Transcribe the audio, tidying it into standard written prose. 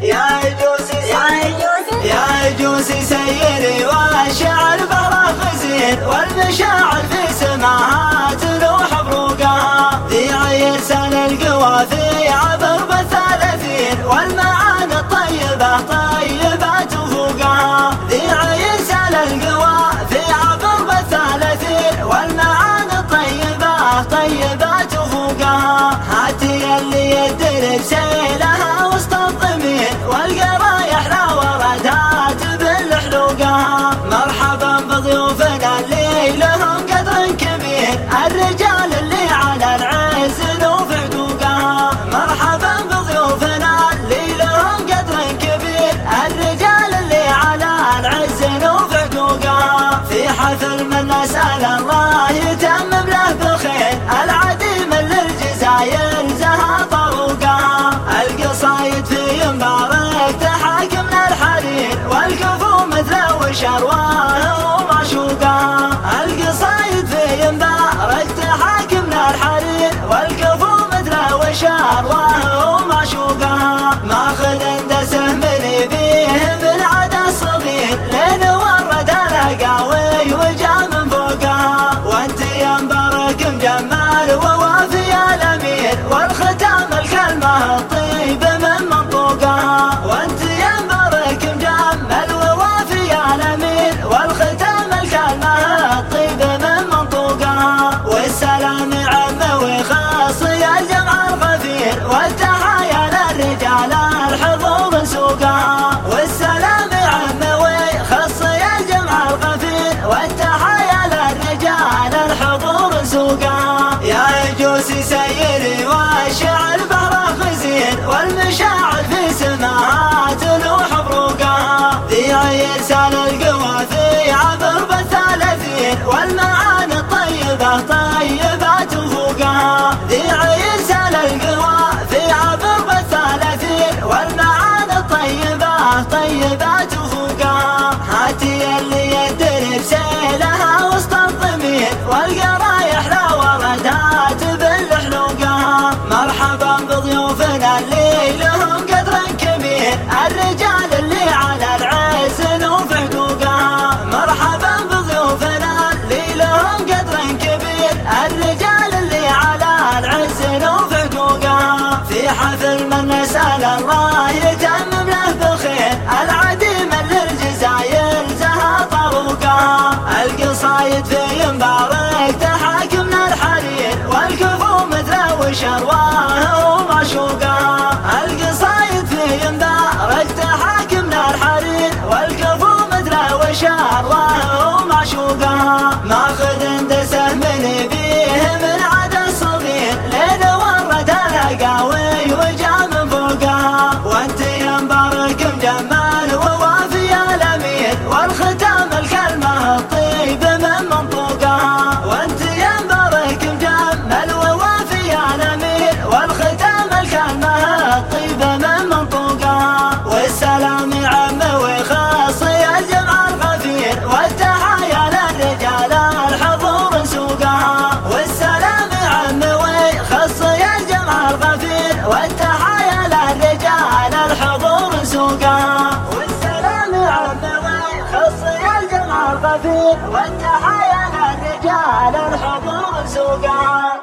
يا جوسي سيري والشعر بره غزير والمشاعر في سماها تلوح بروقها ذي عيسان القوى في عبر بالثلاثين والمعاني الطيبة طيبات فوقها ذي عيسان القوى في عبر بالثلاثين والمعاني الطيبة طيبات فوقها هاتي اللي يدرب سيلها وسط الضمير والقرايح لا وردات بالحلوقها مرحبا بضيوفنا اللي لهم قدر كبير الرجال اللي على العز ذو في حقوقها مرحبا بضيوفنا اللي لهم قدر كبير الرجال اللي على العز ذو في حقوقها في حفل من نسأل الله يتمم له بالخير العديم للجزاير زها طروقها القصايد في مبارك تحاكمنا الحرير والكفو مثل وشرواه ومعشوقها القصايد في مبارك تحاكمنا الحرير والكفو مثل وشرواه ومعشوقها ماخذ اندسه من فيه بالعدا الصغير لين ورد القاوي وجا من فوقها وانت يا مبارك مجمل ووافي الامير والختام الكلمه الطيب من منطوقها وانت يا مبارك مجمل ووافي الامير والختام الكلمه الطيب من منطوقها والسلام عم وخاص يا الجمع الغفير والتحايا للرجال الحضور سوقها والسلام عم وخاص يا الجمع الغفير والتحايا للرجال الحضور سوقها يا جوسي سيري والشعر بره غزير والمشاعر في سماها تلوح بروقها ذي عيسان القوى في عبر بالثلاثين والمعاني الطيبة طيبات فوقها ذي عيسان القوى في عبر بالثلاثين والمعاني الطيبة طيبات فوقها هاتي اللي يدرب سيلها وسط الضمير والقرايح لا وردات بالحلوقها مرحبا بضيوفنا اللي لهم قدر كبير الرجال اللي على العز ذو في حقوقها مرحبا بضيوفنا اللي لهم قدر كبير الرجال اللي على العز ذو في حقوقها في حفل من نسأل الله يتمم له بالخير العديم للجزاير زها طروقها القصايد في مبارك تحاكمنا الحرير والكفو مثل وشرواه ومعشوقها القصايد في مبارك تحاكمنا الحرير والكفو مثل وشرواه ومعشوقها ماخذ اندسه من فيه من عدا الصغير لين ورد القاوي وجا من فوقها وانت يا مبارك مجمل ووافي الامير والختام الكلمه الطيب من منطوقها وانت يا مبارك مجمل ووافي الامير والختام الكلمه الطيب من منطوقها والسلام عم وخاص يا الجمع الغفير والتحايا للرجال الحضور سوقها والسلام عم وخاص يا الجمع الغفير والتحايا للرجال الحضور سوقها والسلام عم وخاص يا الجمع الغفير والتحايا للرجال الحضور سوقها